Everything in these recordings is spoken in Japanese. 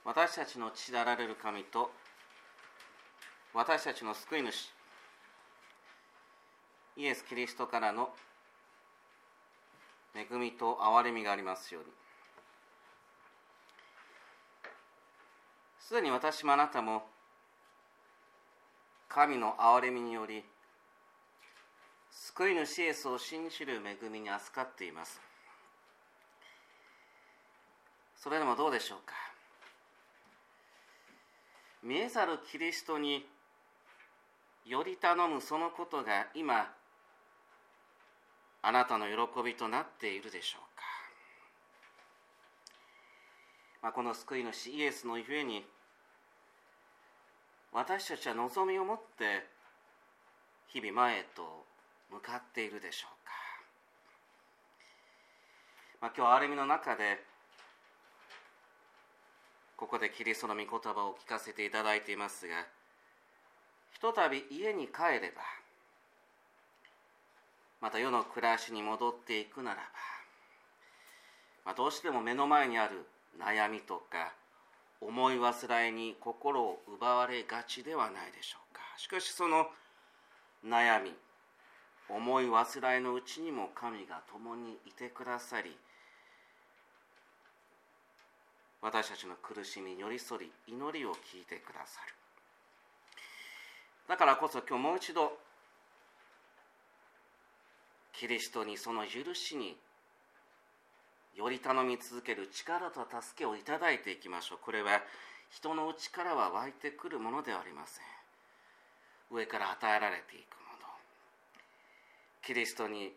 私たちの父なられる神と私たちの救い主イエス・キリストからの恵みと憐れみがありますように。すでに私もあなたも神の憐れみにより救い主イエスを信じる恵みに預かっています。それでもどうでしょうか。見えざるキリストにより頼むそのことが今あなたの喜びとなっているでしょうか。この救い主イエスのゆえに私たちは望みを持って日々前へと向かっているでしょうか。今日憐れみの中でここでキリストの御言葉を聞かせていただいていますが、ひとたび家に帰ればまた世の暮らしに戻っていくならば、どうしても目の前にある悩みとか思い煩いに心を奪われがちではないでしょうか。しかしその悩み思い煩いのうちにも神が共にいてくださり、私たちの苦しみに寄り添い祈りを聞いてくださる。だからこそ今日もう一度キリストにその許しにより頼み続ける力と助けをいただいていきましょう。これは人の内からは湧いてくるものではありません。上から与えられていくもの。キリストに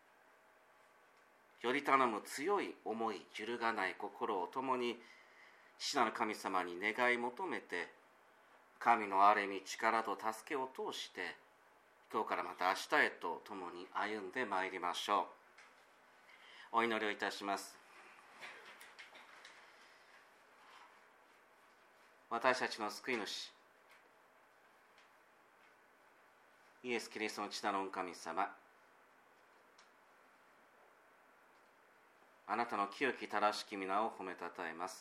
より頼む強い思い、揺るがない心を共に父なる神様に願い求めて、神の憐れみ力と助けを通して今日からまた明日へと共に歩んでまいりましょう。お祈りをいたします。私たちの救い主イエス・キリストの父なる御神様、あなたの清き正しき皆を褒めたたえます。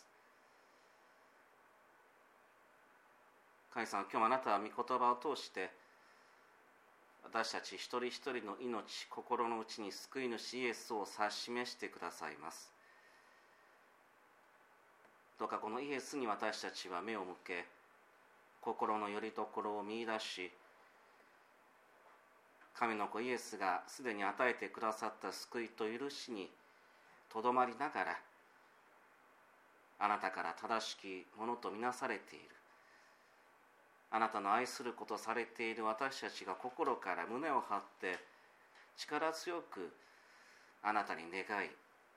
神様、今日もあなたは御言葉を通して私たち一人一人の命、心の内に救い主イエスを指し示してくださいます。どうかこのイエスに私たちは目を向け、心の拠り所を見出し、神の子イエスがすでに与えてくださった救いと許しにとどまりながら、あなたから正しきものとみなされている、あなたの愛することされている私たちが心から胸を張って力強くあなたに願い、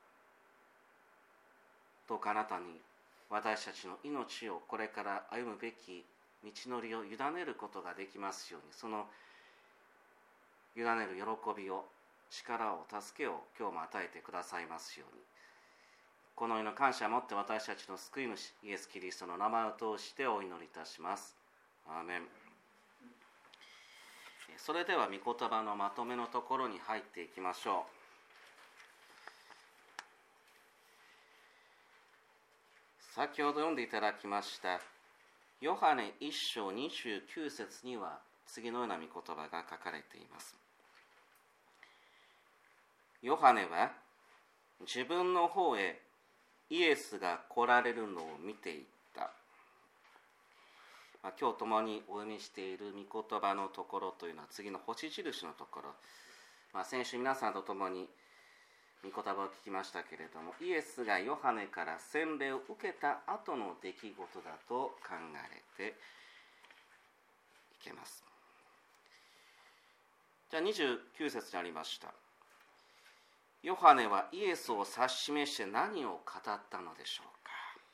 どうかあなたに私たちの命をこれから歩むべき道のりを委ねることができますように、その委ねる喜びを、力を、助けを今日も与えてくださいますように、この世の感謝をもって私たちの救い主イエス・キリストの名前を通してお祈りいたします。アーメン。それでは御言葉のまとめのところに入っていきましょう。先ほど読んでいただきましたヨハネ1章29節には次のような御言葉が書かれています。ヨハネは自分の方へイエスが来られるのを見ていった。今日共にお読みしている御言葉のところというのは次の星印のところ、先週皆さんと共に御言葉を聞きましたけれども、イエスがヨハネから洗礼を受けた後の出来事だと考えていけます。じゃあ29節にありました。ヨハネはイエスを指し示して何を語ったのでしょうか。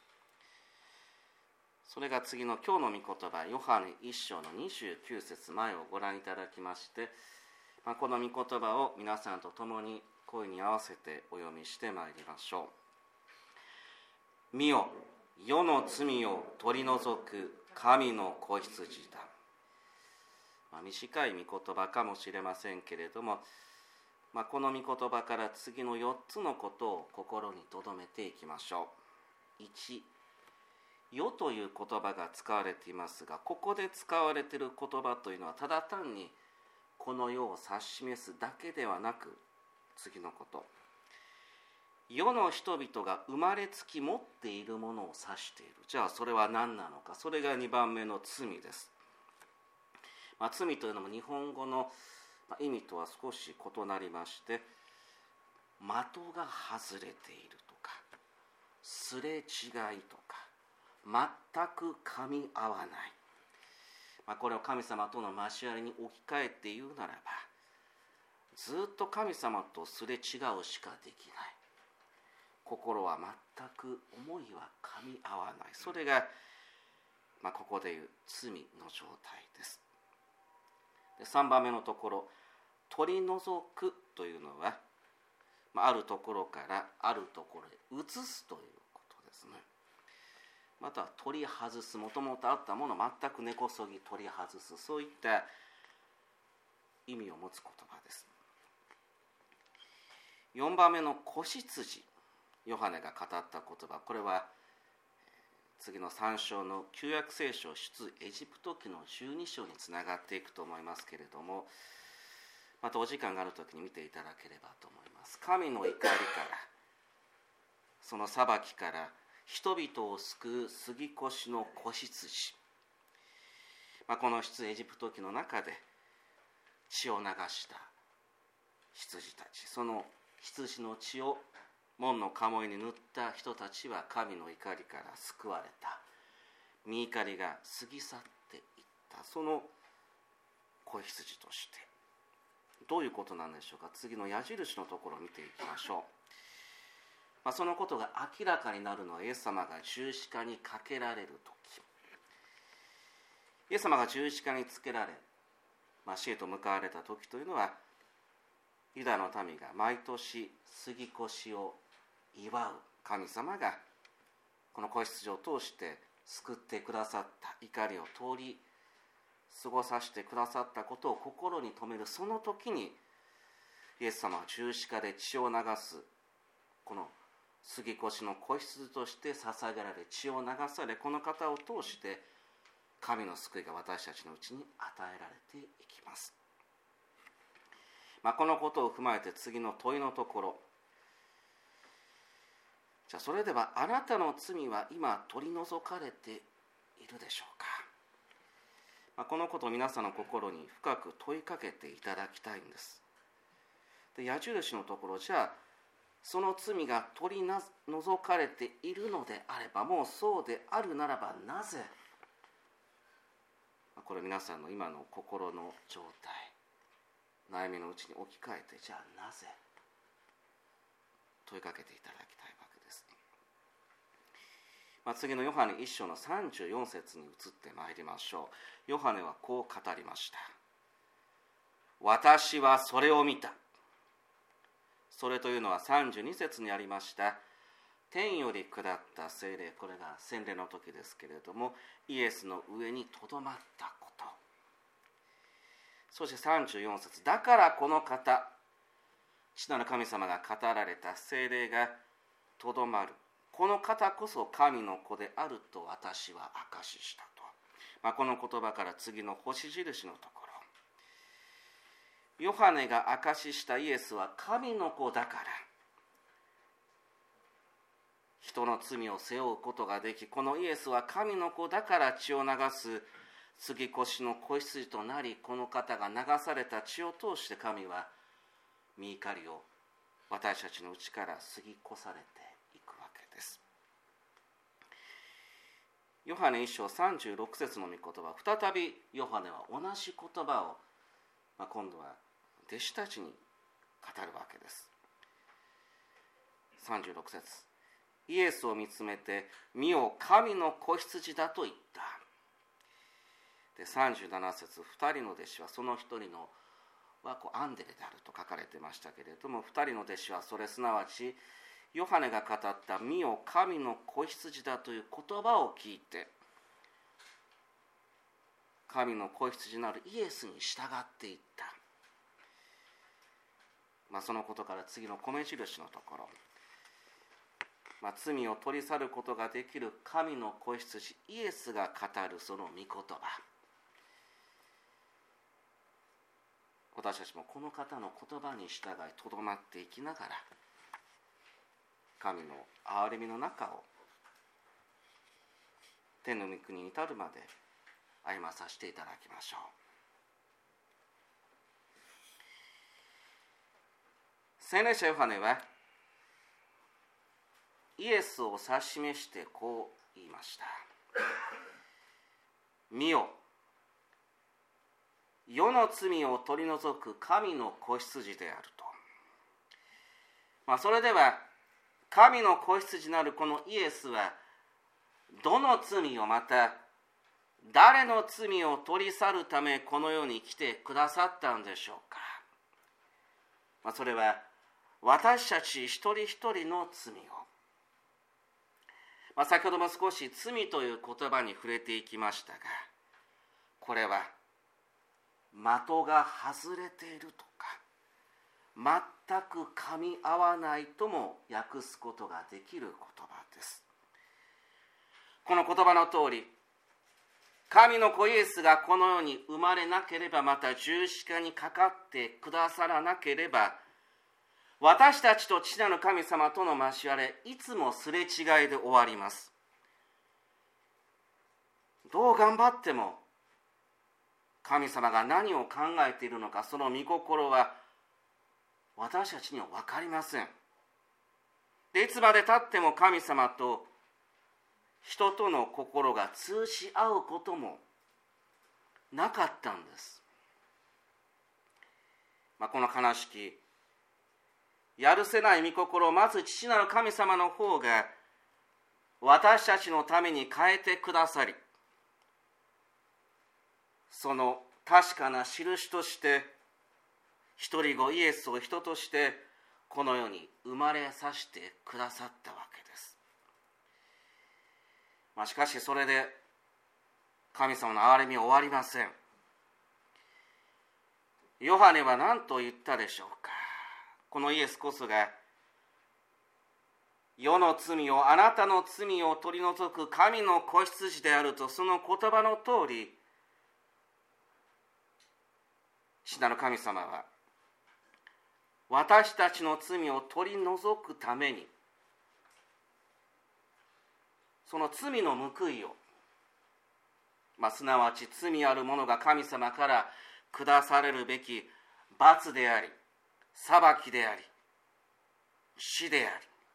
それが次の今日の御言葉、ヨハネ1章の29節前をご覧いただきまして、この御言葉を皆さんと共に声に合わせてお読みしてまいりましょう。見よ、世の罪を取り除く神の子羊だ。短い御言葉かもしれませんけれども、この御言葉から次の4つのことを心に留めていきましょう。1、 世という言葉が使われていますが、ここで使われている言葉というのはただ単にこの世を指し示すだけではなく、次のこと、世の人々が生まれつき持っているものを指している。じゃあそれは何なのか。それが2番目の罪です。罪というのも日本語の意味とは少し異なりまして、的が外れているとか、すれ違いとか、全く噛み合わない。これを神様との交わりに置き換えて言うならば、ずっと神様とすれ違うしかできない。心は全く思いは噛み合わない。それが、ここでいう罪の状態です。で、3番目のところ、取り除くというのは、あるところからあるところへ移すということですね。または取り外す、もともとあったものを全く根こそぎ取り外す、そういった意味を持つ言葉です。4番目の子羊、ヨハネが語った言葉、これは次の3章の旧約聖書出エジプト記の12章につながっていくと思いますけれども、またお時間があるときに見ていただければと思います。神の怒りから、その裁きから人々を救う杉越の子羊、この出エジプト記の中で血を流した羊たち、その羊の血を門の鴨居に塗った人たちは神の怒りから救われた。御怒りが過ぎ去っていった、その子羊として。どういうことなんでしょうか。次の矢印のところを見ていきましょう。そのことが明らかになるのはイエス様が十字架にかけられる時。イエス様が十字架につけられ、死へと向かわれた時というのは、ユダの民が毎年杉越を祝う神様がこの子羊を通して救ってくださった、怒りを通り過ごさせてくださったことを心に留める、その時にイエス様は十字架で血を流す、この杉越の子羊として捧げられ、血を流され、この方を通して神の救いが私たちのうちに与えられていきます。このことを踏まえて次の問いのところ、じゃあそれではあなたの罪は今取り除かれているでしょうか。このことを皆さんの心に深く問いかけていただきたいんです。で、矢印のところ、じゃあその罪が取り除かれているのであれば、もうそうであるならばなぜ、これ皆さんの今の心の状態、悩みのうちに置き換えて、じゃあなぜ問いかけていただきたいわけです。次のヨハネ1章の34節に移ってまいりましょう。ヨハネはこう語りました。私はそれを見た。それというのは32節にありました天より下った聖霊、これが洗礼の時ですけれども、イエスの上にとどまったこと。そして34節、だからこの方、父なる神様が語られた聖霊がとどまる、この方こそ神の子であると私は証ししたと。この言葉から次の星印のところ、ヨハネが証ししたイエスは神の子だから人の罪を背負うことができ、このイエスは神の子だから血を流す杉越の子羊となり、この方が流された血を通して神は御怒りを私たちのうちから過ぎ越されていくわけです。ヨハネ1章36節の御言葉、再びヨハネは同じ言葉を、今度は弟子たちに語るわけです。36節、イエスを見つめて、見よ神の子羊だと言った。で、37節、2人の弟子はその1人のはアンデレであると書かれてましたけれども、2人の弟子はそれ、すなわちヨハネが語った見よ神の子羊だという言葉を聞いて、神の子羊なるイエスに従っていった。そのことから次の米印のところ、 罪を取り去ることができる神の子羊イエスが語るその御言葉、私たちもこの方の言葉に従いとどまっていきながら、神の憐れみの中を天の御国に至るまで歩まさせていただきましょう。聖霊者ヨハネはイエスを指し示してこう言いました。見よ、世の罪を取り除く神の子羊であると。それでは神の子羊なるこのイエスはどの罪を、また誰の罪を取り去るためこの世に来てくださったんでしょうか。それは私たち一人一人の罪を、先ほども少し罪という言葉に触れていきましたが、これは的が外れているとか、全く噛み合わないとも訳すことができる言葉です。この言葉の通り、神の子イエスがこの世に生まれなければ、また十字架にかかってくださらなければ、私たちと父なる神様との交われ、いつもすれ違いで終わります。どう頑張っても神様が何を考えているのか、その御心は私たちには分かりません。で、いつまでたっても神様と人との心が通し合うこともなかったんです。この悲しきやるせない御心をまず父なる神様の方が私たちのために変えてくださり、その確かな印として一人子イエスを人としてこの世に生まれさせてくださったわけです。しかしそれで神様の憐れみは終わりません。ヨハネは何と言ったでしょうか。このイエスこそが世の罪を、あなたの罪を取り除く神の子羊であると、その言葉の通り、父なる神様は私たちの罪を取り除くために、その罪の報いを、すなわち罪ある者が神様から下されるべき罰であり、裁きであり、死であり、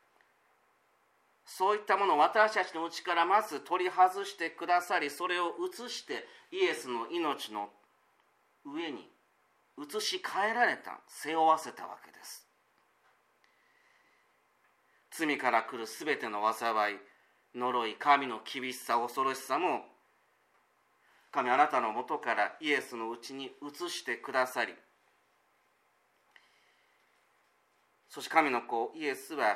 そういったものを私たちのうちからまず取り外してくださり、それを移してイエスの命の上に移し替えられた、背負わせたわけです。罪から来るすべての災い、呪い、神の厳しさ、恐ろしさも神あなたのもとからイエスのうちに移してくださり、そして神の子イエスは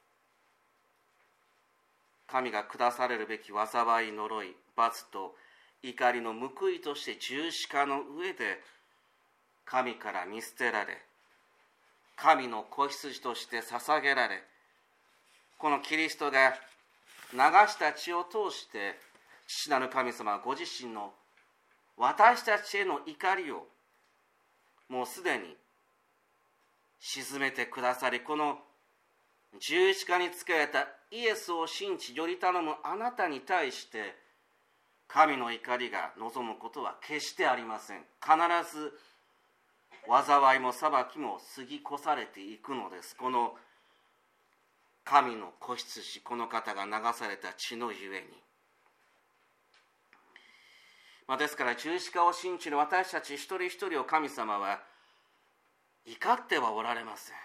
神が下されるべき災い、呪い、罰と怒りの報いとして十字架の上で神から見捨てられ、神の子羊として捧げられ、このキリストが流した血を通して父なる神様はご自身の私たちへの怒りをもうすでに沈めてくださり、この十字架につけられたイエスを信じより頼むあなたに対して神の怒りが望むことは決してありません。必ず災いも裁きも過ぎ越されていくのです。この神の子羊、この方が流された血のゆえに。ですから十字架を信じる私たち一人一人を神様は怒ってはおられません。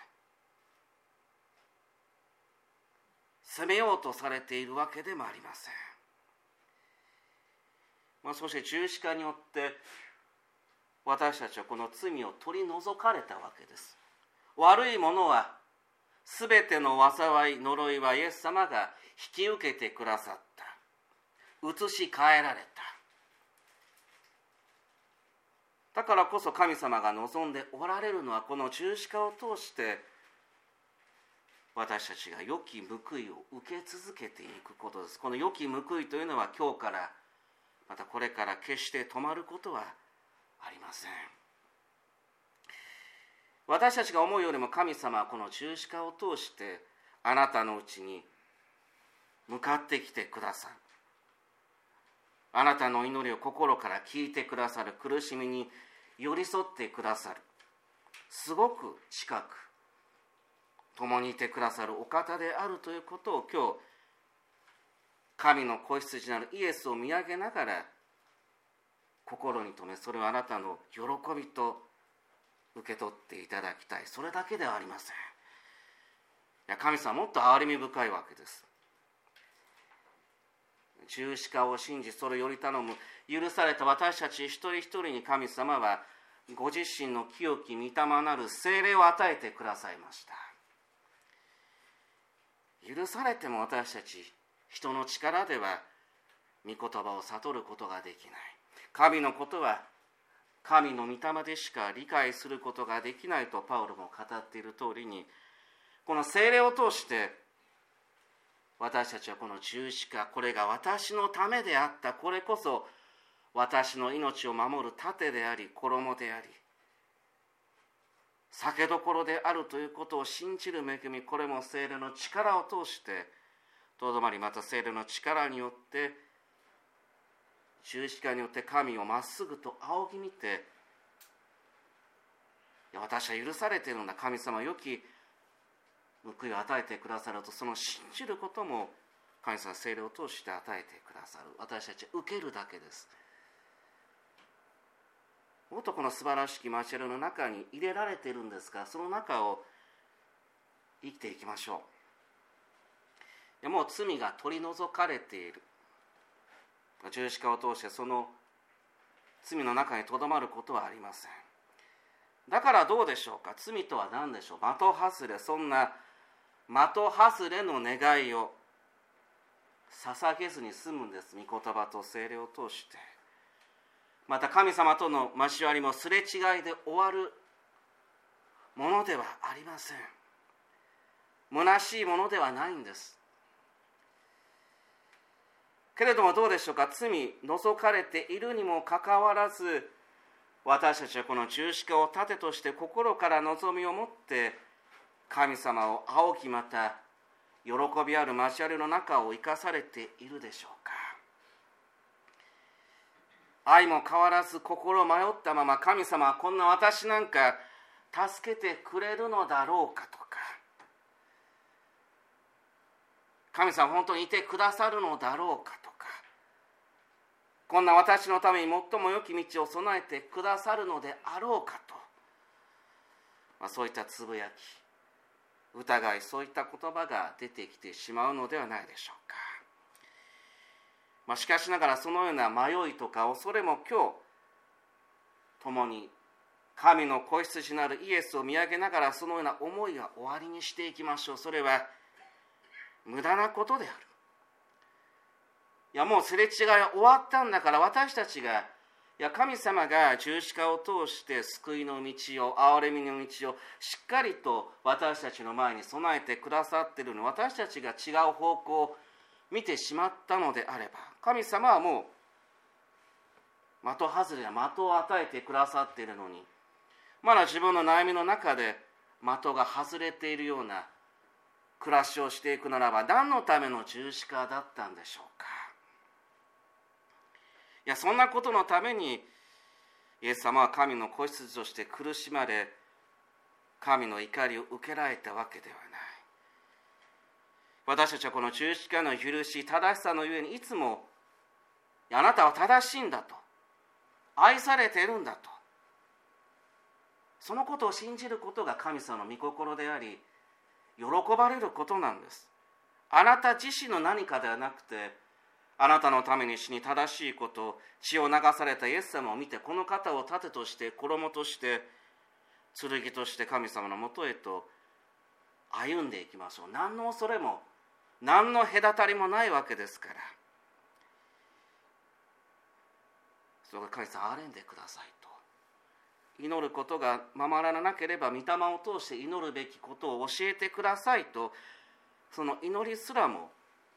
責めようとされているわけでもありません。そして十字架によって私たちはこの罪を取り除かれたわけです。悪いものはすべての災い、呪いはイエス様が引き受けてくださった。移し替えられた。だからこそ神様が望んでおられるのは、この十字架を通して私たちが良き報いを受け続けていくことです。この良き報いというのは今日からまたこれから決して止まることはありません。私たちが思うよりも神様はこの十字架を通してあなたのうちに向かってきてくださる。あなたの祈りを心から聞いてくださる。苦しみに寄り添ってくださる。すごく近く共にいてくださるお方であるということを今日神の子羊なるイエスを見上げながら心に留め、それをあなたの喜びと受け取っていただきたい。それだけではありません。いや、神様はもっと憐れみ深いわけです。十字架を信じ、それをより頼む許された私たち一人一人に神様はご自身の清き御霊なる聖霊を与えてくださいました。許されても私たち人の力では御言葉を悟ることができない。神のことは神の御霊でしか理解することができないとパウロも語っている通りに、この聖霊を通して私たちはこの十字架、これが私のためであった、これこそ私の命を守る盾であり衣であり酒どころであるということを信じる恵み、これも聖霊の力を通してとどまり、また聖霊の力によって十字架によって神をまっすぐと仰ぎ見て、私は許されているんだ、神様良き報いを与えてくださると、その信じることも神様聖霊を通して与えてくださる。私たちは受けるだけです。もっとこの素晴らしき交わりの中に入れられているんですから、その中を生きていきましょう。もう罪が取り除かれている。十字架を通してその罪の中にとどまることはありません。だからどうでしょうか。罪とは何でしょう。的外れ、そんな的外れの願いを捧げずに済むんです。御言葉と聖霊を通して。また神様との交わりもすれ違いで終わるものではありません。虚しいものではないんです。けれどもどうでしょうか。罪除かれているにもかかわらず、私たちはこの十字架を盾として心から望みを持って神様を仰ぎ、また喜びある交わりの中を生かされているでしょうか。愛も変わらず心迷ったまま、神様はこんな私なんか助けてくれるのだろうかとか、神様本当にいてくださるのだろうかとか、こんな私のために最も良き道を備えてくださるのであろうかと、そういったつぶやき、疑い、そういった言葉が出てきてしまうのではないでしょうか。しかしながらそのような迷いとか恐れも今日共に神の子羊なるイエスを見上げながら、そのような思いが終わりにしていきましょう。それは無駄なことである。いや、もうすれ違いは終わったんだから、私たちが、神様が十字架を通して救いの道を、憐れみの道をしっかりと私たちの前に備えてくださっているのに、私たちが違う方向を見てしまったのであれば、神様はもう的外れや的を与えてくださっているのに、まだ自分の悩みの中で的が外れているような暮らしをしていくならば、何のための十字架だったんでしょうか。そんなことのためにイエス様は神の子羊として苦しまれ、神の怒りを受けられたわけではない。私たちはこの十字架の許し、正しさのゆえにいつも、あなたは正しいんだと、愛されているんだと、そのことを信じることが神様の御心であり、喜ばれることなんです。あなた自身の何かではなくて、あなたのために死に正しいこと、血を流されたイエス様を見て、この方を盾として衣として剣として神様のもとへと歩んでいきましょう。何の恐れも何の隔たりもないわけですから、それが神様憐れんでくださいと祈ることが守らなければ御霊を通して祈るべきことを教えてくださいと、その祈りすらも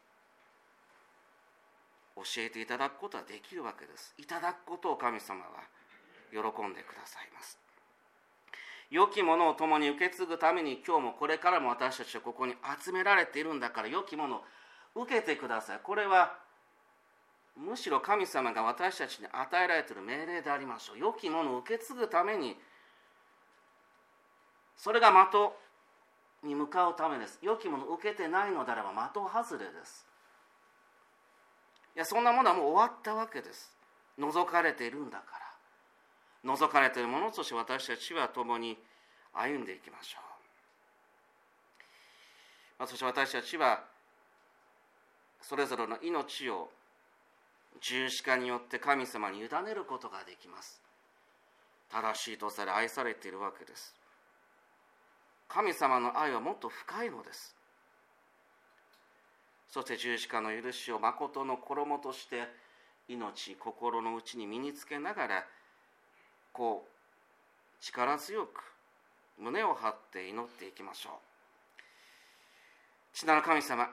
教えていただくことはできるわけです。いただくことを神様は喜んでくださいます。良きものを共に受け継ぐために、今日もこれからも私たちはここに集められているんだから、良きものを受けてください。これはむしろ神様が私たちに与えられている命令でありましょう。良きものを受け継ぐために、それが的に向かうためです。良きものを受けてないのであれば的外れです。いや、そんなものはもう終わったわけです。除かれているんだから。除かれているものとして私たちは共に歩んでいきましょう。そして私たちはそれぞれの命を十字架によって神様に委ねることができます。正しいとされ愛されているわけです。神様の愛はもっと深いのです。そして十字架の許しを誠の衣として命、心の内に身につけながら、こう力強く胸を張って祈っていきましょう。父なる神様、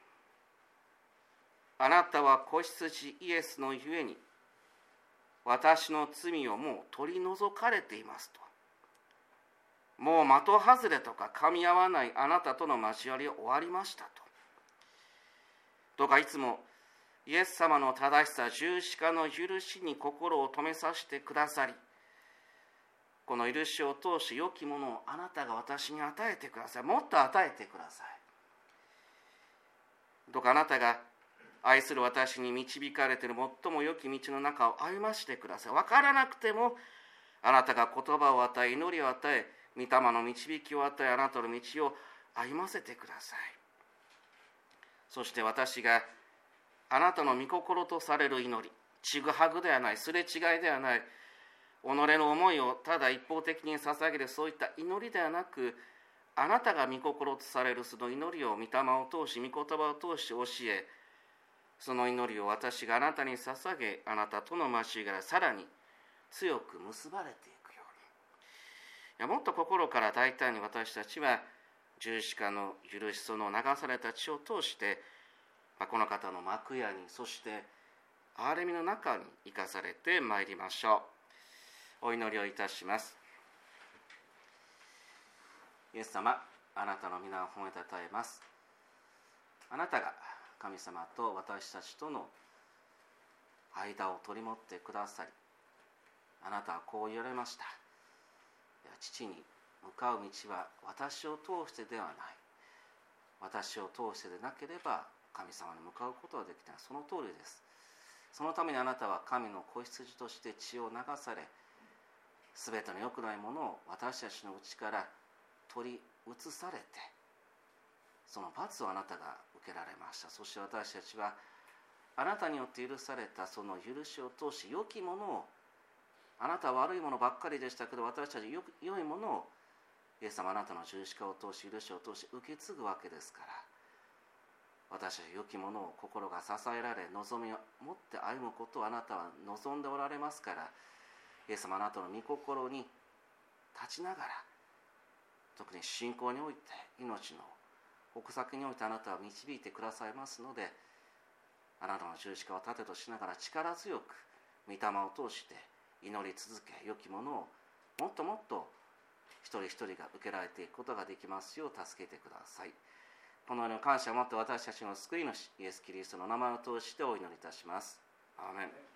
あなたは子羊イエスのゆえに私の罪をもう取り除かれていますと。もう的外れとか噛み合わないあなたとの交わりは終わりましたと。どうかいつもイエス様の正しさ、十字架の許しに心を止めさせてくださり、この許しを通して良きものをあなたが私に与えてください。もっと与えてください。どうかあなたが愛する私に導かれている最も良き道の中を歩ましてください。分からなくてもあなたが言葉を与え、祈りを与え、御霊の導きを与え、あなたの道を歩ませてください。そして私があなたの御心とされる祈り、ちぐはぐではない、すれ違いではない、己の思いをただ一方的に捧げるそういった祈りではなく、あなたが御心とされるその祈りを御霊を通し、御言葉を通して教え、その祈りを私があなたに捧げ、あなたとの交わりがさらに強く結ばれていくように。もっと心から大胆に私たちは十字架の許し、その流された血を通して、この方の幕屋に、そして憐れみの中に生かされてまいりましょう。お祈りをいたします。イエス様、あなたの皆を褒めたたえます。あなたが神様と私たちとの間を取り持ってくださり、あなたはこう言われました。父に向かう道は私を通してではない。私を通してでなければ神様に向かうことはできない。その通りです。そのためにあなたは神の子羊として血を流され、すべての良くないものを私たちの内から取り移されて、その罰をあなたが受けられました。そして私たちはあなたによって許されたその許しを通し、良きものを、あなたは悪いものばっかりでしたけど、私たち良いものをイエス様、あなたの十字架を通し、許しを通し受け継ぐわけですから、私たち良きものを心が支えられ、望みを持って歩むことをあなたは望んでおられますから、イエス様、あなたの御心に立ちながら、特に信仰において、命の奥先においてあなたは導いてくださいますので、あなたの十字架を盾としながら力強く御霊を通して祈り続け、良きものをもっともっと一人一人が受けられていくことができますよう助けてください。このような感謝を持って私たちの救い主イエス・キリストの名前を通してお祈りいたします。アーメン。